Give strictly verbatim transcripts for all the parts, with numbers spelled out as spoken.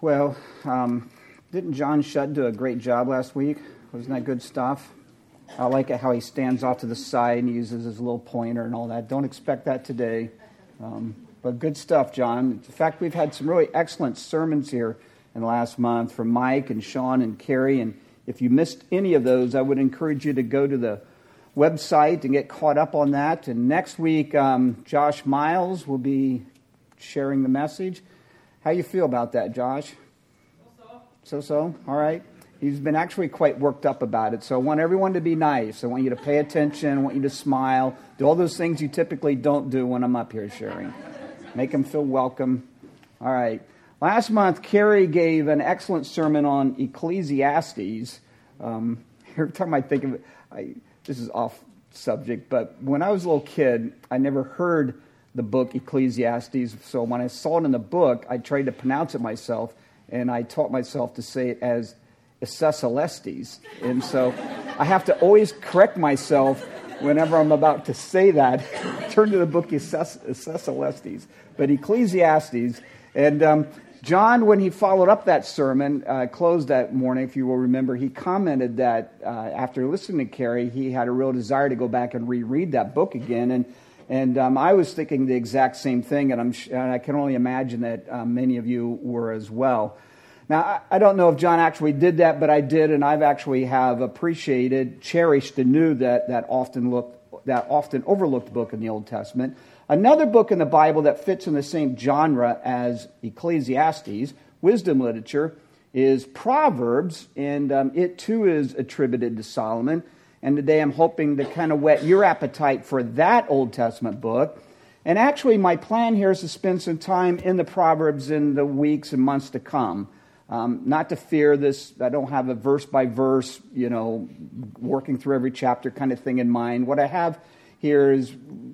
Well, um, didn't John Shutt do a great job last week? Wasn't that good stuff? I like it how he stands off to the side and uses his little pointer and all that. Don't expect that today. Um, but good stuff, John. In fact, we've had some really excellent sermons here in the last month from Mike and Sean and Carrie. And if you missed any of those, I would encourage you to go to the website and get caught up on that. And next week, um, Josh Miles will be sharing the message. How you feel about that, Josh? So-so. So-so? All right. He's been actually quite worked up about it. So I want everyone to be nice. I want you to pay attention. I want you to smile. Do all those things you typically don't do when I'm up here sharing. Make them feel welcome. All right. Last month, Carrie gave an excellent sermon on Ecclesiastes. Um, every time I think of it, I, this is off subject, but when I was a little kid, I never heard the book Ecclesiastes. So when I saw it in the book, I tried to pronounce it myself, and I taught myself to say it as Ecclesiastes. And so I have to always correct myself whenever I'm about to say that. Turn to the book Ecclesiastes, but Ecclesiastes. And um, John, when he followed up that sermon, uh, closed that morning, if you will remember, he commented that uh, after listening to Carrie, he had a real desire to go back and reread that book again. And And um, I was thinking the exact same thing, and, I'm sh- and I can only imagine that um, many of you were as well. Now, I, I don't know if John actually did that, but I did, and I've actually have appreciated, cherished, and knew that that often looked that often overlooked book in the Old Testament. Another book in the Bible that fits in the same genre as Ecclesiastes, wisdom literature, is Proverbs, and um, it too is attributed to Solomon. And today I'm hoping to kind of whet your appetite for that Old Testament book. And actually my plan here is to spend some time in the Proverbs in the weeks and months to come. Um, not to fear this, I don't have a verse by verse, you know, working through every chapter kind of thing in mind. What I have here is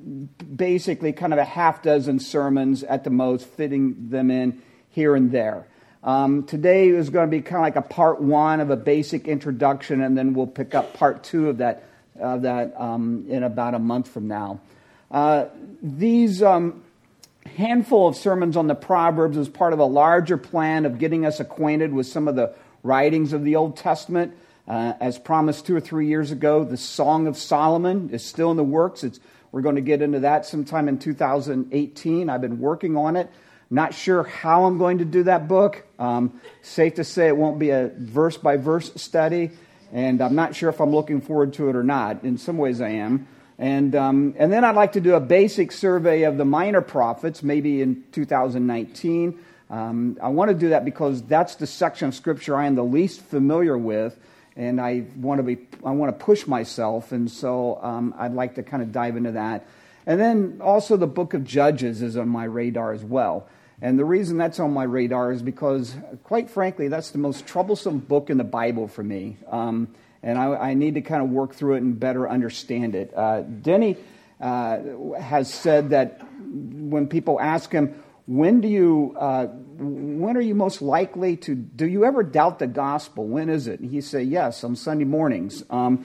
basically kind of a half dozen sermons at the most, fitting them in here and there. Um, today is going to be kind of like a part one of a basic introduction, and then we'll pick up part two of that uh, that um, in about a month from now. Uh, these um, handful of sermons on the Proverbs is part of a larger plan of getting us acquainted with some of the writings of the Old Testament. Uh, as promised two or three years ago, the Song of Solomon is still in the works. It's, we're going to get into that sometime in two thousand eighteen. I've been working on it. Not sure how I'm going to do that book. Um, safe to say it won't be a verse-by-verse study, and I'm not sure if I'm looking forward to it or not. In some ways I am. And um, and then I'd like to do a basic survey of the minor prophets, maybe in two thousand nineteen. Um, I want to do that because that's the section of Scripture I am the least familiar with, and I want to be I want to push myself, and so um, I'd like to kind of dive into that. And then also the book of Judges is on my radar as well. And the reason that's on my radar is because, quite frankly, that's the most troublesome book in the Bible for me. Um, and I, I need to kind of work through it and better understand it. Uh, Denny uh, has said that when people ask him, when do you, uh, when are you most likely to, do you ever doubt the gospel? When is it? And he say, yes, on Sunday mornings. Um,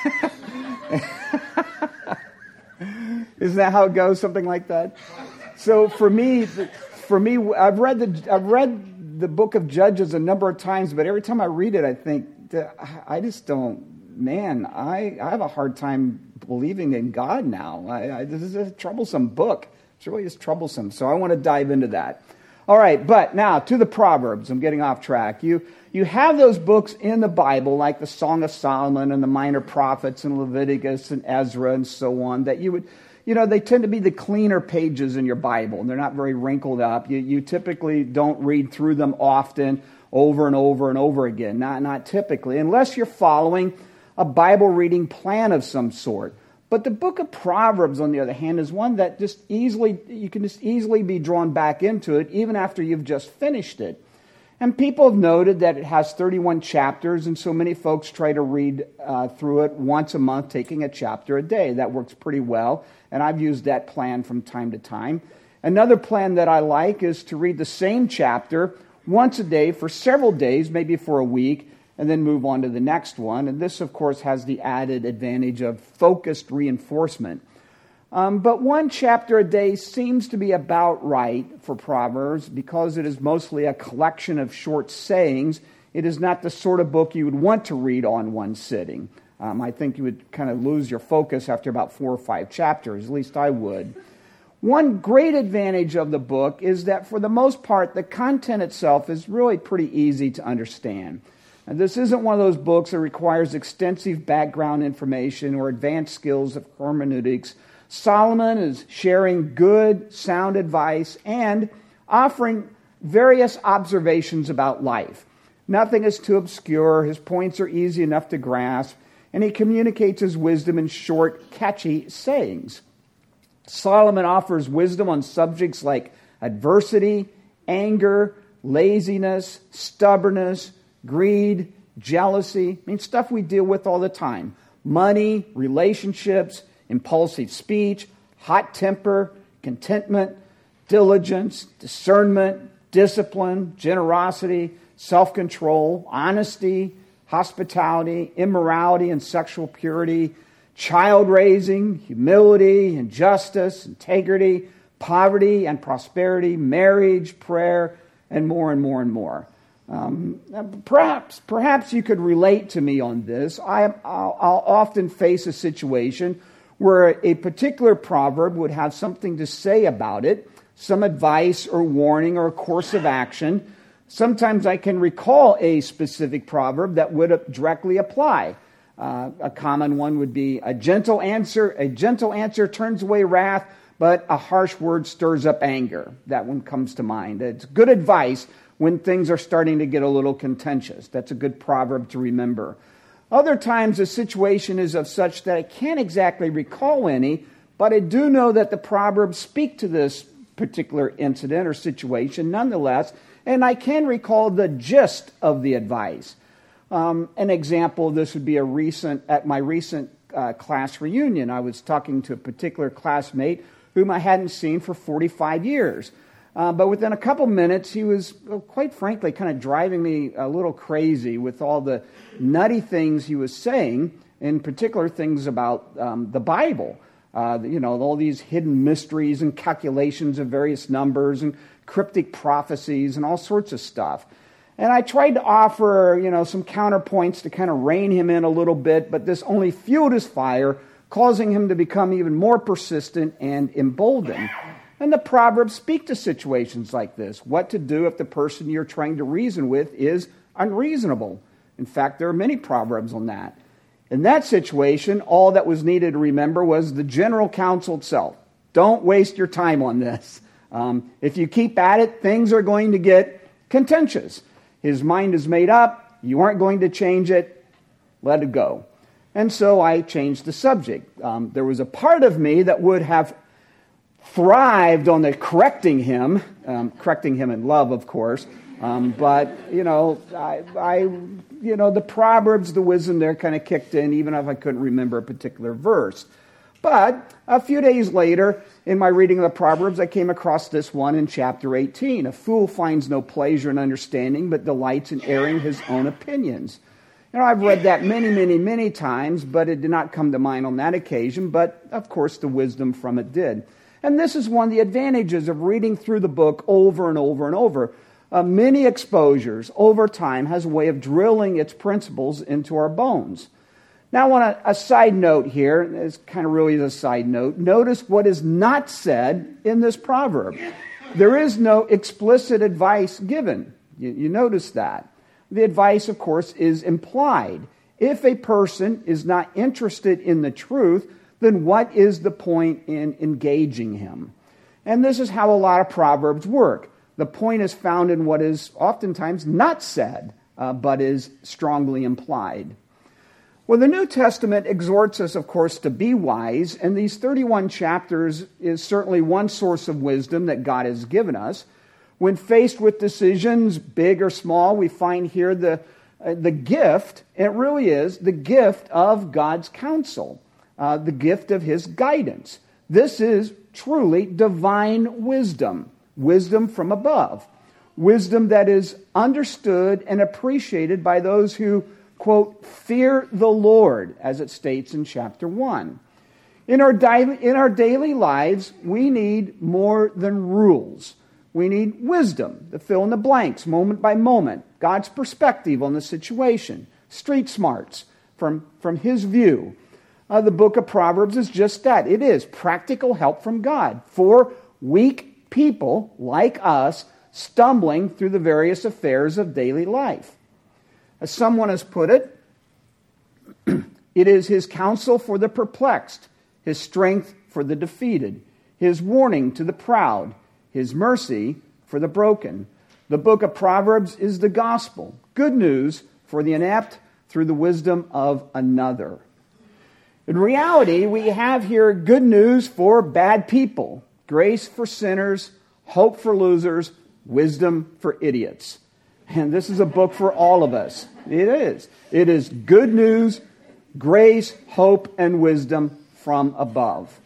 isn't that how it goes? Something like that? So for me... For me, I've read the I've read the book of Judges a number of times, but every time I read it, I think, I just don't, man, I, I have a hard time believing in God now. I, I, this is a troublesome book. It's really just troublesome. So I want to dive into that. All right, but now to the Proverbs. I'm getting off track. You you have those books in the Bible, like the Song of Solomon and the Minor Prophets and Leviticus and Ezra and so on, that you would... You know, they tend to be the cleaner pages in your Bible, and they're not very wrinkled up. You, you typically don't read through them often, over and over and over again. Not, not typically, unless you're following a Bible reading plan of some sort. But the book of Proverbs, on the other hand, is one that just easily, you can just easily be drawn back into it, even after you've just finished it. And people have noted that it has thirty-one chapters, and so many folks try to read uh, through it once a month, taking a chapter a day. That works pretty well, and I've used that plan from time to time. Another plan that I like is to read the same chapter once a day for several days, maybe for a week, and then move on to the next one. And this, of course, has the added advantage of focused reinforcement. Um, but one chapter a day seems to be about right for Proverbs because it is mostly a collection of short sayings. It is not the sort of book you would want to read on one sitting. Um, I think you would kind of lose your focus after about four or five chapters, at least I would. One great advantage of the book is that for the most part, the content itself is really pretty easy to understand. And this isn't one of those books that requires extensive background information or advanced skills of hermeneutics. Solomon is sharing good, sound advice and offering various observations about life. Nothing is too obscure. His points are easy enough to grasp, and he communicates his wisdom in short, catchy sayings. Solomon offers wisdom on subjects like adversity, anger, laziness, stubbornness, greed, jealousy. I mean, stuff we deal with all the time. Money, relationships, impulsive speech, hot temper, contentment, diligence, discernment, discipline, generosity, self-control, honesty, hospitality, immorality and sexual purity, child raising, humility and justice, integrity, poverty and prosperity, marriage, prayer, and more and more and more. Um, perhaps, perhaps you could relate to me on this. I, I'll, I'll often face a situation where a particular proverb would have something to say about it, some advice or warning or a course of action. Sometimes I can recall a specific proverb that would directly apply. Uh, a common one would be, a gentle answer, a gentle answer turns away wrath, but a harsh word stirs up anger. That one comes to mind. It's good advice when things are starting to get a little contentious. That's a good proverb to remember. Other times the situation is of such that I can't exactly recall any, but I do know that the proverbs speak to this particular incident or situation nonetheless, and I can recall the gist of the advice. Um, an example of this would be a recent at my recent uh, class reunion. I was talking to a particular classmate whom I hadn't seen for forty-five years. Uh, but within a couple minutes, he was, well, quite frankly, kind of driving me a little crazy with all the nutty things he was saying, in particular things about um, the Bible. Uh, you know, all these hidden mysteries and calculations of various numbers and cryptic prophecies and all sorts of stuff. And I tried to offer, you know, some counterpoints to kind of rein him in a little bit, but this only fueled his fire, causing him to become even more persistent and emboldened. And the Proverbs speak to situations like this. What to do if the person you're trying to reason with is unreasonable. In fact, there are many Proverbs on that. In that situation, all that was needed to remember was the general counsel itself. Don't waste your time on this. Um, if you keep at it, things are going to get contentious. His mind is made up. You aren't going to change it. Let it go. And so I changed the subject. Um, there was a part of me that would have thrived on the correcting him, um, correcting him in love, of course. Um, but, you know, I, I, you know, the Proverbs, the wisdom there kind of kicked in, even if I couldn't remember a particular verse. But a few days later, in my reading of the Proverbs, I came across this one in chapter eighteen. A fool finds no pleasure in understanding, but delights in airing his own opinions. You know, I've read that many, many, many times, but it did not come to mind on that occasion. But, of course, the wisdom from it did. And this is one of the advantages of reading through the book over and over and over. Uh, many exposures over time has a way of drilling its principles into our bones. Now, on a, a side note here, it's kind of really a side note, notice what is not said in this proverb. There is no explicit advice given. You, you notice that. The advice, of course, is implied. If a person is not interested in the truth, then what is the point in engaging him? And this is how a lot of Proverbs work. The point is found in what is oftentimes not said, uh, but is strongly implied. Well, the New Testament exhorts us, of course, to be wise, and these thirty-one chapters is certainly one source of wisdom that God has given us. When faced with decisions, big or small, we find here the, uh, the gift, it really is the gift of God's counsel. Uh, the gift of his guidance. This is truly divine wisdom, wisdom from above, wisdom that is understood and appreciated by those who, quote, fear the Lord, as it states in chapter one. In our, di- in our daily lives, we need more than rules. We need wisdom to fill in the blanks, moment by moment, God's perspective on the situation, street smarts from, from His view. Uh, the book of Proverbs is just that. It is practical help from God for weak people like us stumbling through the various affairs of daily life. As someone has put it, it is His counsel for the perplexed, His strength for the defeated, His warning to the proud, His mercy for the broken. The book of Proverbs is the gospel, good news for the inept through the wisdom of another. In reality, we have here good news for bad people, grace for sinners, hope for losers, wisdom for idiots. And this is a book for all of us. It is. It is good news, grace, hope, and wisdom from above.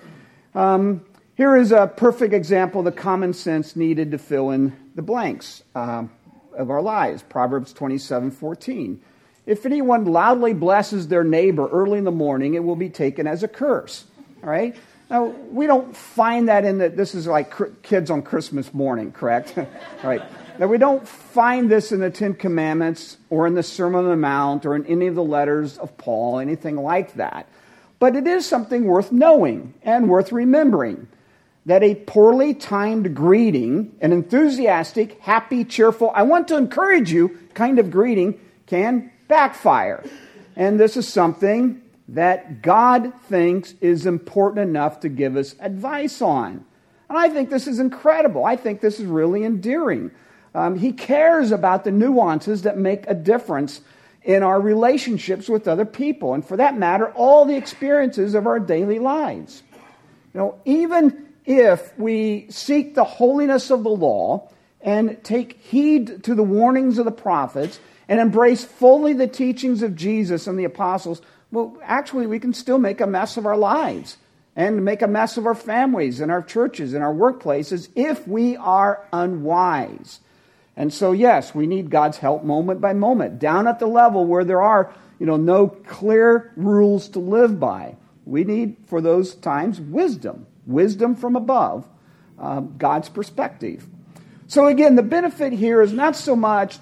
Um, here is a perfect example of the common sense needed to fill in the blanks uh, of our lives. Proverbs twenty-seven fourteen. If anyone loudly blesses their neighbor early in the morning, it will be taken as a curse. All right? Now, we don't find that in the, this is like cr- kids on Christmas morning, correct? Right. Now, we don't find this in the Ten Commandments or in the Sermon on the Mount or in any of the letters of Paul, anything like that. But it is something worth knowing and worth remembering, that a poorly timed greeting, an enthusiastic, happy, cheerful, I want to encourage you kind of greeting can backfire. And this is something that God thinks is important enough to give us advice on. And I think this is incredible. I think this is really endearing. Um, he cares about the nuances that make a difference in our relationships with other people, and for that matter, all the experiences of our daily lives. You know, even if we seek the holiness of the law and take heed to the warnings of the prophets and embrace fully the teachings of Jesus and the apostles, well, actually, we can still make a mess of our lives and make a mess of our families and our churches and our workplaces if we are unwise. And so, yes, we need God's help moment by moment, down at the level where there are, you know, no clear rules to live by. We need, for those times, wisdom, wisdom from above, uh, God's perspective. So again, the benefit here is not so much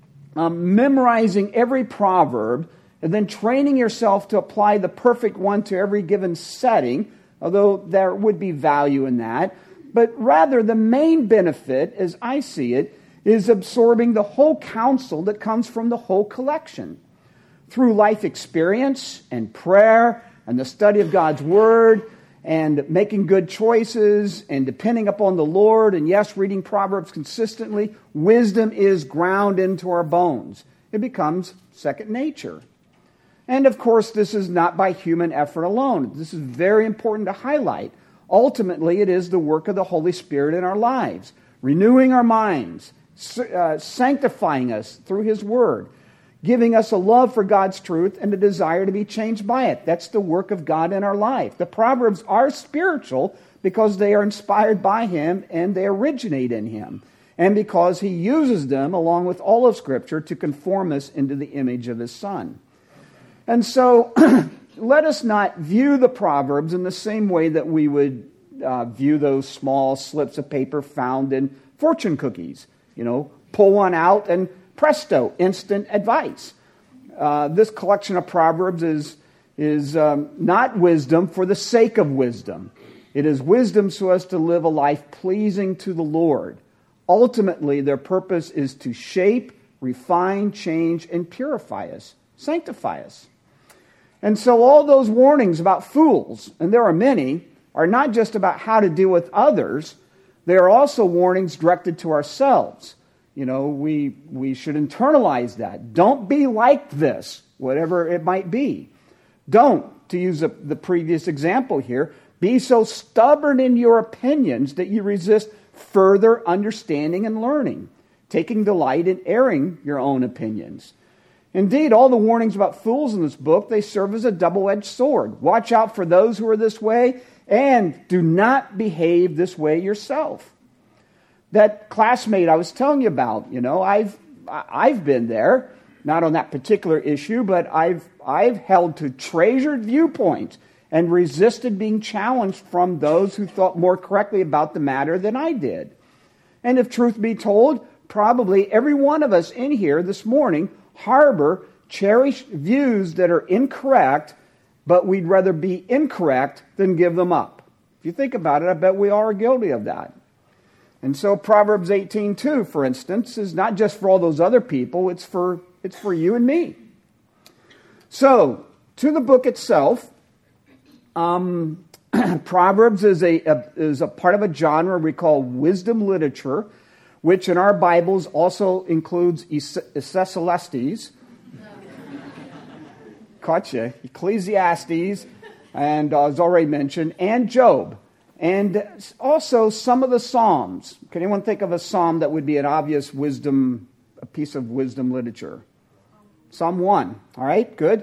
um, memorizing every proverb and then training yourself to apply the perfect one to every given setting, although there would be value in that, but rather the main benefit, as I see it, is absorbing the whole counsel that comes from the whole collection. Through life experience and prayer and the study of God's Word and making good choices and depending upon the Lord and, yes, reading Proverbs consistently, wisdom is ground into our bones. It becomes second nature. And, of course, this is not by human effort alone. This is very important to highlight. Ultimately, it is the work of the Holy Spirit in our lives, renewing our minds, Uh, sanctifying us through His Word, giving us a love for God's truth and a desire to be changed by it. That's the work of God in our life. The Proverbs are spiritual because they are inspired by Him and they originate in Him, and because He uses them, along with all of Scripture, to conform us into the image of His Son. And so, let us not view the Proverbs in the same way that we would uh, view those small slips of paper found in fortune cookies. You know, pull one out and presto, instant advice. Uh, this collection of Proverbs is, is um, not wisdom for the sake of wisdom. It is wisdom so as to live a life pleasing to the Lord. Ultimately, their purpose is to shape, refine, change, and purify us, sanctify us. And so all those warnings about fools, and there are many, are not just about how to deal with others. They are also warnings directed to ourselves. You know, we we should internalize that. Don't be like this, whatever it might be. Don't, to use a, the previous example here, be so stubborn in your opinions that you resist further understanding and learning, taking delight in airing your own opinions. Indeed, all the warnings about fools in this book, they serve as a double-edged sword. Watch out for those who are this way, and do not behave this way yourself. That classmate I was telling you about, you know, I've I've been there, not on that particular issue, but I've I've held to treasured viewpoints and resisted being challenged from those who thought more correctly about the matter than I did. And if truth be told, probably every one of us in here this morning harbor cherished views that are incorrect, but we'd rather be incorrect than give them up. If you think about it, I bet we all are guilty of that. And so Proverbs eighteen two, for instance, is not just for all those other people, it's for it's for you and me. So, to the book itself, um, Proverbs is a, a is a part of a genre we call wisdom literature, which in our Bibles also includes Ecclesiastes, caught you, Ecclesiastes, and uh, as already mentioned, and Job. And also some of the Psalms. Can anyone think of a psalm that would be an obvious wisdom, a piece of wisdom literature? Psalm one. All right, good.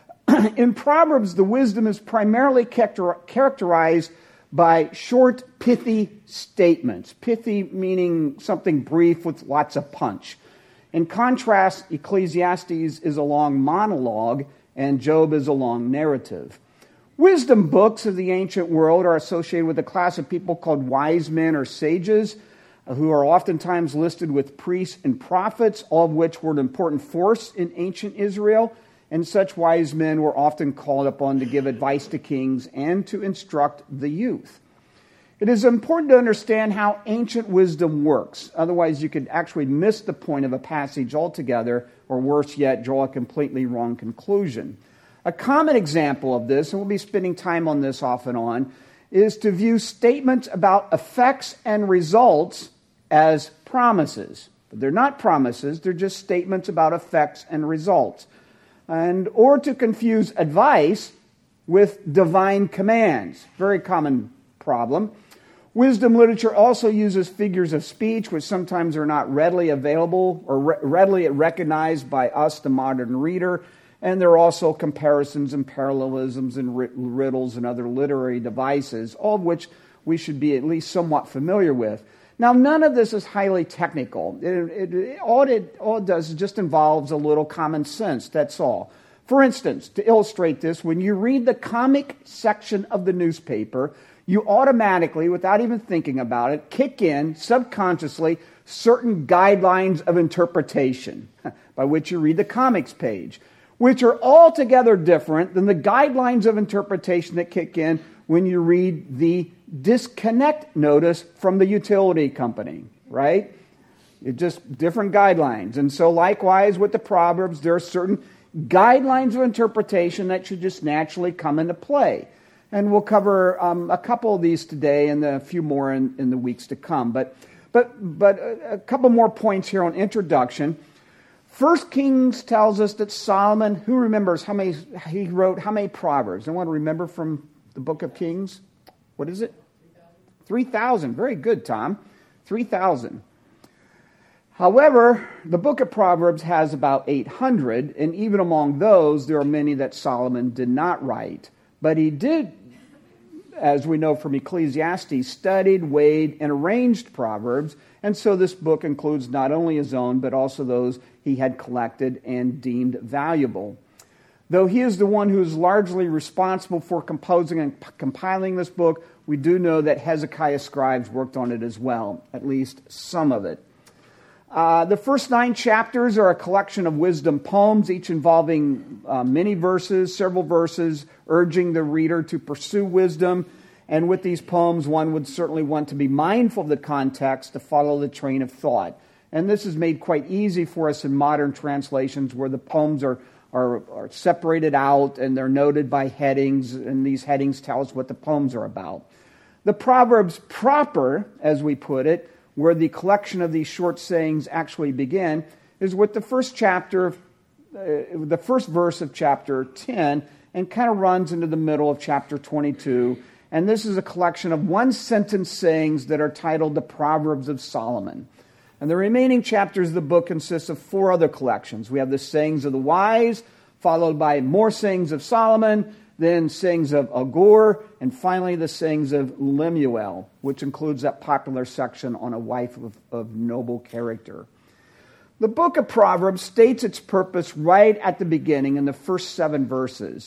In Proverbs, the wisdom is primarily character- characterized by short, pithy statements. Pithy meaning something brief with lots of punch. In contrast, Ecclesiastes is a long monologue, and Job is a long narrative. Wisdom books of the ancient world are associated with a class of people called wise men or sages, who are oftentimes listed with priests and prophets, all of which were an important force in ancient Israel. And such wise men were often called upon to give advice to kings and to instruct the youth. It is important to understand how ancient wisdom works. Otherwise, you could actually miss the point of a passage altogether, or worse yet, draw a completely wrong conclusion. A common example of this, and we'll be spending time on this off and on, is to view statements about effects and results as promises. But they're not promises, they're just statements about effects and results. And or to confuse advice with divine commands. Very common problem. Wisdom literature also uses figures of speech which sometimes are not readily available or re- readily recognized by us, the modern reader. And there are also comparisons and parallelisms and riddles and other literary devices, all of which we should be at least somewhat familiar with. Now, none of this is highly technical. It, it, it, all, it, all it does is just involves a little common sense, that's all. For instance, to illustrate this, when you read the comic section of the newspaper, you automatically, without even thinking about it, kick in, subconsciously, certain guidelines of interpretation by which you read the comics page, which are altogether different than the guidelines of interpretation that kick in when you read the disconnect notice from the utility company, right? It's just different guidelines. And so likewise with the Proverbs, there are certain guidelines of interpretation that should just naturally come into play. And we'll cover um, a couple of these today and a few more in, in the weeks to come. But, but, but a couple more points here on introduction. First Kings tells us that Solomon, who remembers how many, he wrote how many Proverbs? Anyone remember from the book of Kings? What is it? three thousand. Very good, Tom. three thousand. However, the book of Proverbs has about eight hundred, and even among those, there are many that Solomon did not write. But he did, as we know from Ecclesiastes, studied, weighed, and arranged Proverbs, and so this book includes not only his own, but also those he had collected and deemed valuable. Though he is the one who is largely responsible for composing and p- compiling this book, we do know that Hezekiah's scribes worked on it as well, at least some of it. Uh, the first nine chapters are a collection of wisdom poems, each involving uh, many verses, several verses, urging the reader to pursue wisdom. And with these poems, one would certainly want to be mindful of the context to follow the train of thought. And this is made quite easy for us in modern translations where the poems are Are, are separated out and they're noted by headings, and these headings tell us what the poems are about. The Proverbs proper, as we put it, where the collection of these short sayings actually begin, is with the first chapter, uh, the first verse of chapter ten, and kind of runs into the middle of chapter twenty-two. And this is a collection of one-sentence sayings that are titled the Proverbs of Solomon. And the remaining chapters of the book consist of four other collections. We have the sayings of the wise, followed by more sayings of Solomon, then sayings of Agur, and finally the sayings of Lemuel, which includes that popular section on a wife of, of noble character. The book of Proverbs states its purpose right at the beginning in the first seven verses.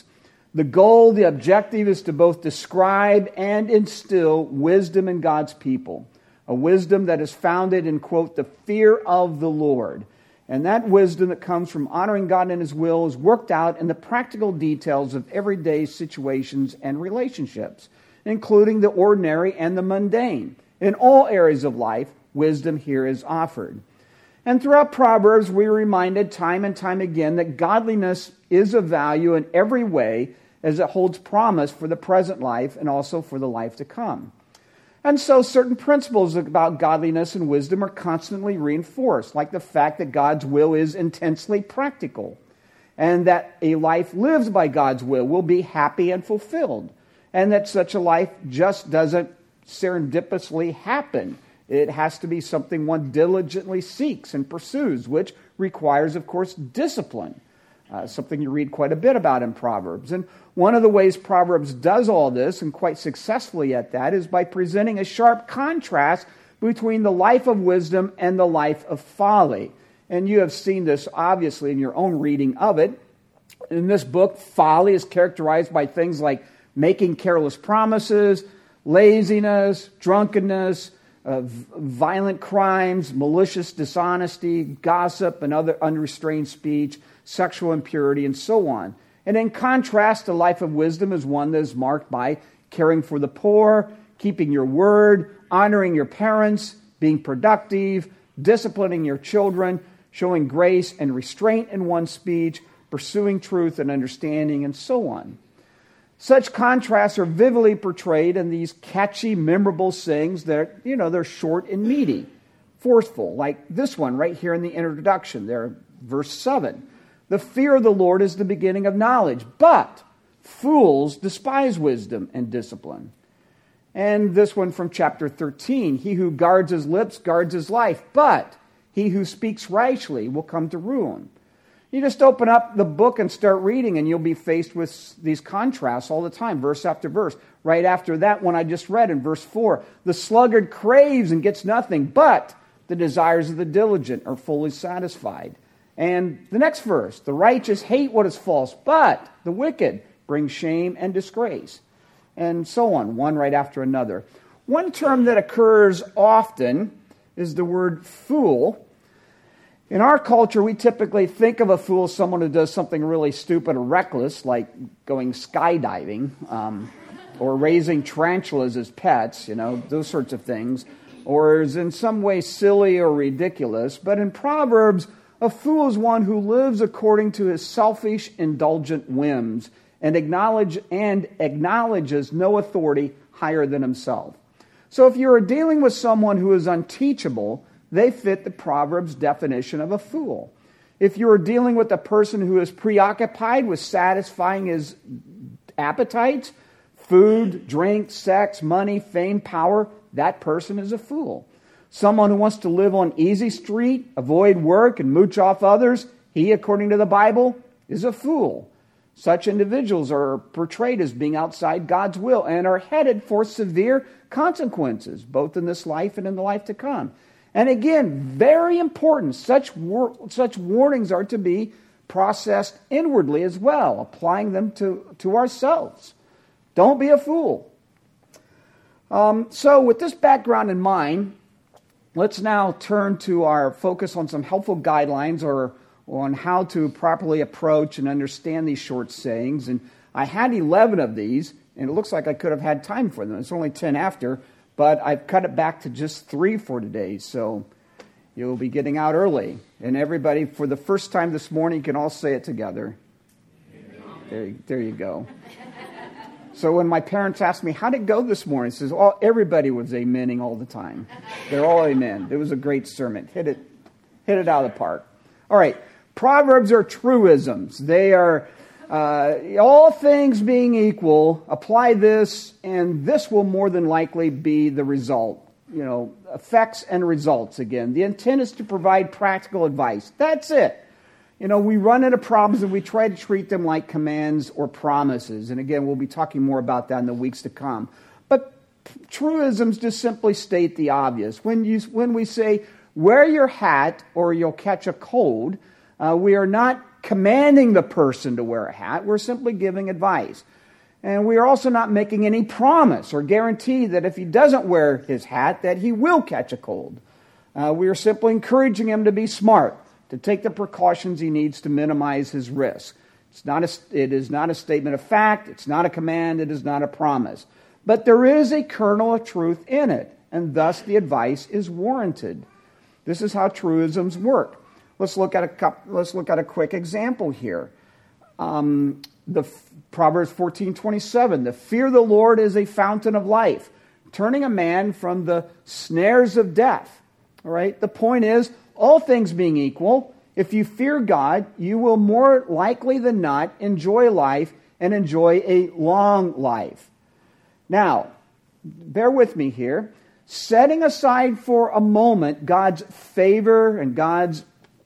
The goal, the objective is to both describe and instill wisdom in God's people. A wisdom that is founded in, quote, the fear of the Lord. And that wisdom that comes from honoring God and His will is worked out in the practical details of everyday situations and relationships, including the ordinary and the mundane. In all areas of life, wisdom here is offered. And throughout Proverbs, we are reminded time and time again that godliness is of value in every way, as it holds promise for the present life and also for the life to come. And so certain principles about godliness and wisdom are constantly reinforced, like the fact that God's will is intensely practical, and that a life lived by God's will will be happy and fulfilled, and that such a life just doesn't serendipitously happen. It has to be something one diligently seeks and pursues, which requires, of course, discipline. Uh, something you read quite a bit about in Proverbs. And one of the ways Proverbs does all this, and quite successfully at that, is by presenting a sharp contrast between the life of wisdom and the life of folly. And you have seen this, obviously, in your own reading of it. In this book, folly is characterized by things like making careless promises, laziness, drunkenness, uh, violent crimes, malicious dishonesty, gossip, and other unrestrained speech, sexual impurity, and so on. And in contrast, the life of wisdom is one that is marked by caring for the poor, keeping your word, honoring your parents, being productive, disciplining your children, showing grace and restraint in one's speech, pursuing truth and understanding, and so on. Such contrasts are vividly portrayed in these catchy, memorable sayings that, you know, they're short and meaty, forceful, like this one right here in the introduction there, verse seven. The fear of the Lord is the beginning of knowledge, but fools despise wisdom and discipline. And this one from chapter thirteen, he who guards his lips guards his life, but he who speaks rashly will come to ruin. You just open up the book and start reading, and you'll be faced with these contrasts all the time, verse after verse. Right after that one I just read in verse four, the sluggard craves and gets nothing, but the desires of the diligent are fully satisfied. And the next verse, the righteous hate what is false, but the wicked bring shame and disgrace. And so on, one right after another. One term that occurs often is the word fool. In our culture, we typically think of a fool as someone who does something really stupid or reckless, like going skydiving, um, or raising tarantulas as pets, you know, those sorts of things, or is in some way silly or ridiculous. But in Proverbs, a fool is one who lives according to his selfish, indulgent whims and acknowledge and acknowledges no authority higher than himself. So if you are dealing with someone who is unteachable, they fit the Proverbs definition of a fool. If you are dealing with a person who is preoccupied with satisfying his appetites, food, drink, sex, money, fame, power, that person is a fool. Someone who wants to live on easy street, avoid work, and mooch off others, he, according to the Bible, is a fool. Such individuals are portrayed as being outside God's will and are headed for severe consequences, both in this life and in the life to come. And again, very important, such war- such warnings are to be processed inwardly as well, applying them to, to ourselves. Don't be a fool. Um, so with this background in mind, let's now turn to our focus on some helpful guidelines or on how to properly approach and understand these short sayings. And I had eleven of these, and it looks like I could have had time for them. It's only ten after, but I've cut it back to just three for today, so you'll be getting out early. And everybody, for the first time this morning, can all say it together. There, there you go. So when my parents asked me, how'd it go this morning? It says, well, everybody was amening all the time. They're all amen. It was a great sermon. Hit it, hit it out of the park. All right. Proverbs are truisms. They are, uh, all things being equal, apply this, and this will more than likely be the result. You know, effects and results again. The intent is to provide practical advice. That's it. You know, we run into problems and we try to treat them like commands or promises. And again, we'll be talking more about that in the weeks to come. But truisms just simply state the obvious. When you when we say, wear your hat or you'll catch a cold, uh, we are not commanding the person to wear a hat. We're simply giving advice. And we are also not making any promise or guarantee that if he doesn't wear his hat, that he will catch a cold. Uh, we are simply encouraging him to be smart, to take the precautions he needs to minimize his risk. It's not a, it is not a statement of fact. It's not a command. It is not a promise. But there is a kernel of truth in it, and thus the advice is warranted. This is how truisms work. Let's look at a couple, let's look at a quick example here. Um, the Proverbs fourteen twenty-seven. The fear of the Lord is a fountain of life, turning a man from the snares of death. All right. The point is, all things being equal, if you fear God, you will more likely than not enjoy life and enjoy a long life. Now, bear with me here. Setting aside for a moment God's favor and God's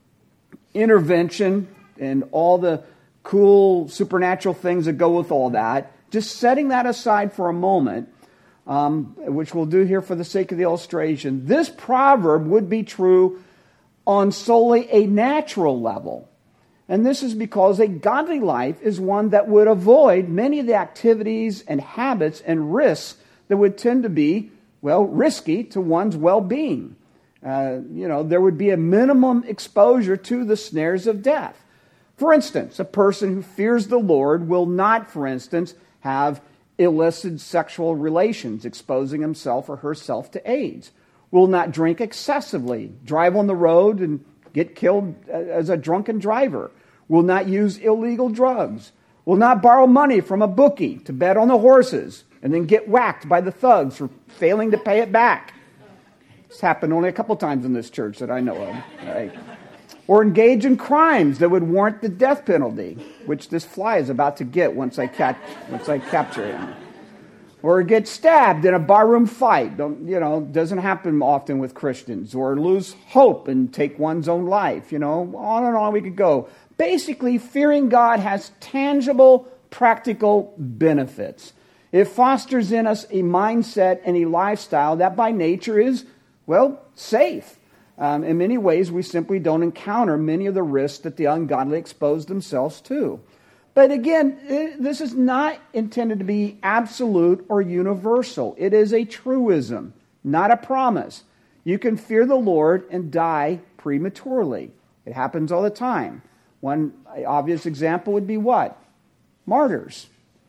intervention and all the cool supernatural things that go with all that, just setting that aside for a moment, um, which we'll do here for the sake of the illustration, this proverb would be true on solely a natural level. And this is because a godly life is one that would avoid many of the activities and habits and risks that would tend to be, well, risky to one's well-being. Uh, you know, there would be a minimum exposure to the snares of death. For instance, a person who fears the Lord will not, for instance, have illicit sexual relations, exposing himself or herself to AIDS. Will not drink excessively, drive on the road and get killed as a drunken driver. Will not use illegal drugs. Will not borrow money from a bookie to bet on the horses and then get whacked by the thugs for failing to pay it back. It's happened only a couple times in this church that I know of. Right? Or engage in crimes that would warrant the death penalty, which this fly is about to get once I catch, once I capture him. Or get stabbed in a barroom fight. Don't, you know, doesn't happen often with Christians. Or lose hope and take one's own life. You know, on and on we could go. Basically, fearing God has tangible, practical benefits. It fosters in us a mindset and a lifestyle that by nature is, well, safe. Um, in many ways, we simply don't encounter many of the risks that the ungodly expose themselves to. But again, it, this is not intended to be absolute or universal. It is a truism, not a promise. You can fear the Lord and die prematurely. It happens all the time. One obvious example would be what? Martyrs.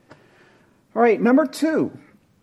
All right, number two.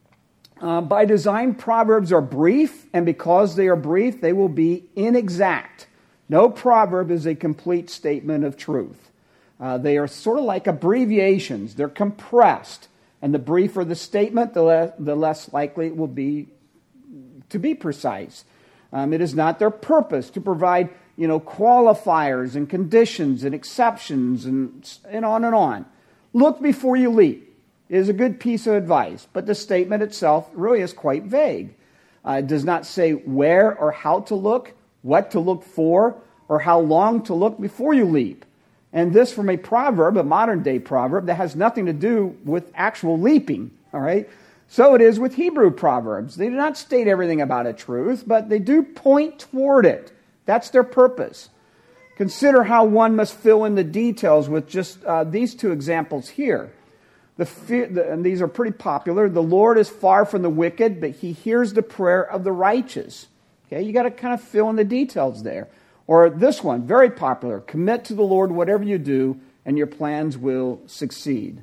Uh, by design, Proverbs are brief, and because they are brief, they will be inexact. No proverb is a complete statement of truth. Uh, they are sort of like abbreviations. They're compressed. And the briefer the statement, the, le- the less likely it will be to be precise. Um, it is not their purpose to provide, you know, qualifiers and conditions and exceptions and, and on and on. Look before you leap is a good piece of advice, but the statement itself really is quite vague. Uh, it does not say where or how to look, what to look for, or how long to look before you leap. And this from a proverb, a modern-day proverb, that has nothing to do with actual leaping, all right? So it is with Hebrew proverbs. They do not state everything about a truth, but they do point toward it. That's their purpose. Consider how one must fill in the details with just uh, these two examples here. The fear, the, and these are pretty popular. The Lord is far from the wicked, but he hears the prayer of the righteous. Okay, you got to kind of fill in the details there. Or this one, very popular. Commit to the Lord whatever you do, and your plans will succeed.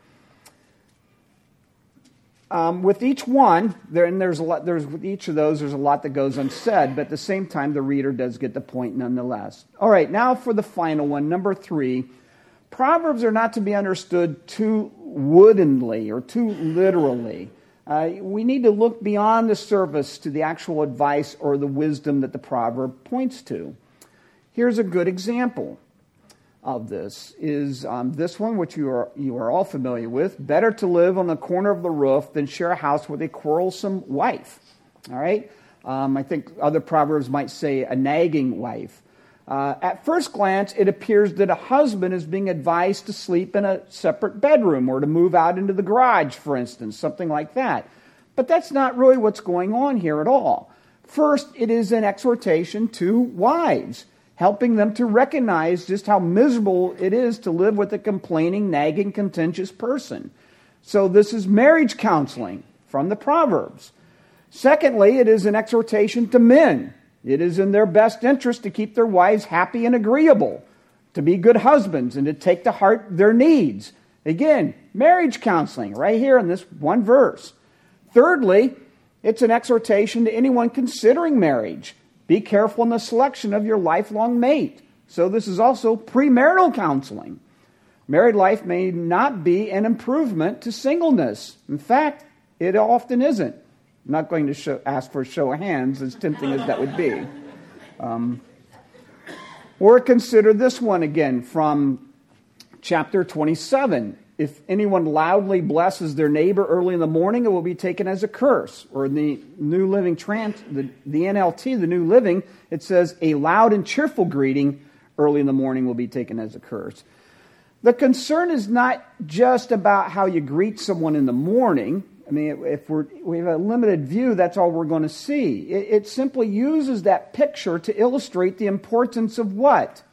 Um, with each one, there and there's a lot. There's with each of those, there's a lot that goes unsaid, but at the same time, the reader does get the point nonetheless. All right, now for the final one, number three. Proverbs are not to be understood too woodenly or too literally. Uh, we need to look beyond the surface to the actual advice or the wisdom that the proverb points to. Here's a good example of this, is um, this one, which you are you are all familiar with. Better to live on the corner of the roof than share a house with a quarrelsome wife. All right? Um, I think other proverbs might say a nagging wife. Uh, at first glance, it appears that a husband is being advised to sleep in a separate bedroom or to move out into the garage, for instance, something like that. But that's not really what's going on here at all. First, it is an exhortation to wives. helping them to recognize just how miserable it is to live with a complaining, nagging, contentious person. So this is marriage counseling from the Proverbs. Secondly, it is an exhortation to men. It is in their best interest to keep their wives happy and agreeable, to be good husbands, and to take to heart their needs. Again, marriage counseling right here in this one verse. Thirdly, it's an exhortation to anyone considering marriage. Be careful in the selection of your lifelong mate. So this is also premarital counseling. Married life may not be an improvement to singleness. In fact, it often isn't. I'm not going to show, ask for a show of hands, as tempting as that would be. Um, or consider this one again from chapter twenty-seven. If anyone loudly blesses their neighbor early in the morning, it will be taken as a curse. Or in the New Living Trans, the, the N L T, the New Living, it says, a loud and cheerful greeting early in the morning will be taken as a curse. The concern is not just about how you greet someone in the morning. I mean, if we're, we have a limited view, that's all we're going to see. It, it simply uses that picture to illustrate the importance of what?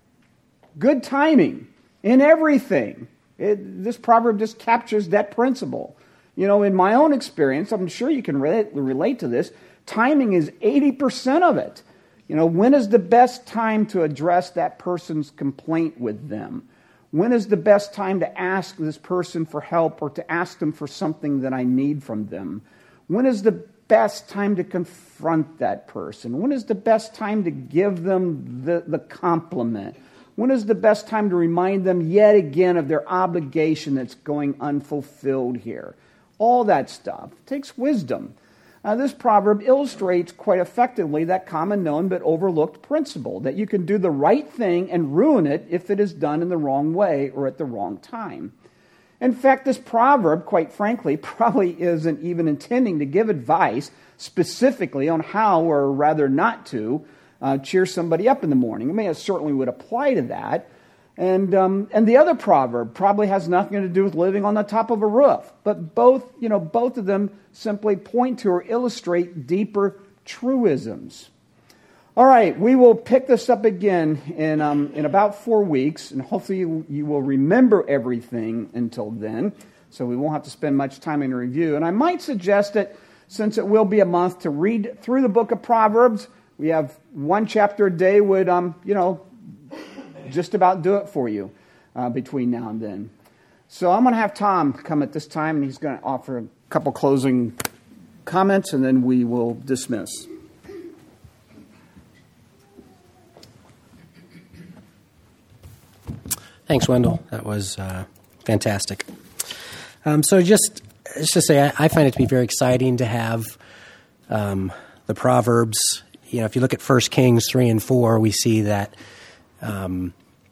Good timing in everything. It, this proverb just captures that principle. You know, in my own experience, I'm sure you can relate, relate to this, timing is eighty percent of it. You know, when is the best time to address that person's complaint with them? When is the best time to ask this person for help or to ask them for something that I need from them? When is the best time to confront that person? When is the best time to give them the, the compliment? When is the best time to remind them yet again of their obligation that's going unfulfilled here? All that stuff takes wisdom. Now, this proverb illustrates quite effectively that common known but overlooked principle, that you can do the right thing and ruin it if it is done in the wrong way or at the wrong time. In fact, this proverb, quite frankly, probably isn't even intending to give advice specifically on how, or rather not to, Uh, cheer somebody up in the morning. I mean, it certainly would apply to that. And um, and the other proverb probably has nothing to do with living on the top of a roof. But both, you know, both of them simply point to or illustrate deeper truisms. All right, we will pick this up again in um, in about four weeks, and hopefully you, you will remember everything until then, so we won't have to spend much time in review. And I might suggest that since it will be a month to read through the book of Proverbs, we have one chapter a day would, um, you know, just about do it for you uh, between now and then. So I'm going to have Tom come at this time, and he's going to offer a couple closing comments, and then we will dismiss. Thanks, Wendell. That was uh, fantastic. Um, so just, just to say, I, I find it to be very exciting to have um, the Proverbs. You know, if you look at First Kings three and four, we see that um,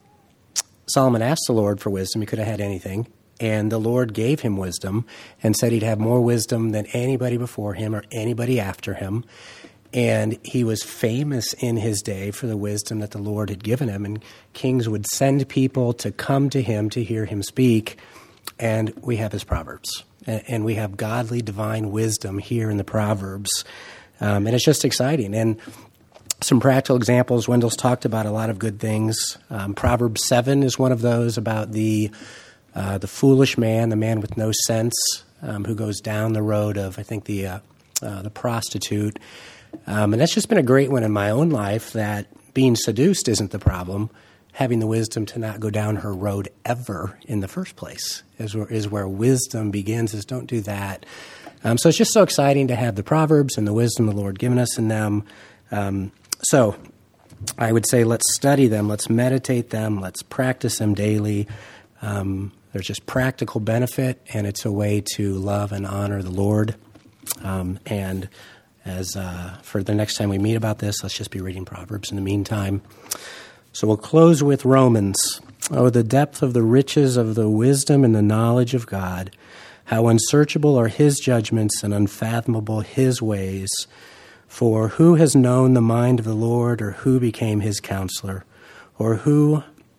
Solomon asked the Lord for wisdom. He could have had anything. And the Lord gave him wisdom and said he'd have more wisdom than anybody before him or anybody after him. And he was famous in his day for the wisdom that the Lord had given him. And kings would send people to come to him to hear him speak. And we have his Proverbs. And we have godly, divine wisdom here in the Proverbs. Um, and it's just exciting. And some practical examples. Wendell's talked about a lot of good things. Um, Proverbs seven is one of those about the uh, the foolish man, the man with no sense, um, who goes down the road of, I think, the uh, uh, the prostitute. Um, and that's just been a great one in my own life, that being seduced isn't the problem. Having the wisdom to not go down her road ever in the first place is where, is where wisdom begins, is don't do that. Um, so it's just so exciting to have the Proverbs and the wisdom the Lord given us in them. Um, so I would say let's study them, let's meditate them, let's practice them daily. Um, there's just practical benefit, and it's a way to love and honor the Lord. Um, and as uh, for the next time we meet about this, let's just be reading Proverbs in the meantime. So we'll close with Romans. Oh, the depth of the riches of the wisdom and the knowledge of God. How unsearchable are his judgments and unfathomable his ways. For who has known the mind of the Lord, or who became his counselor, or who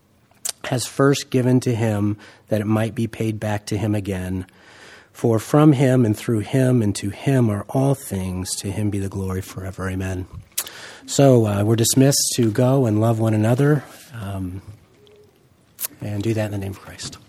has first given to him that it might be paid back to him again? For from him and through him and to him are all things. To him be the glory forever. Amen. So uh, we're dismissed to go and love one another um, and do that in the name of Christ.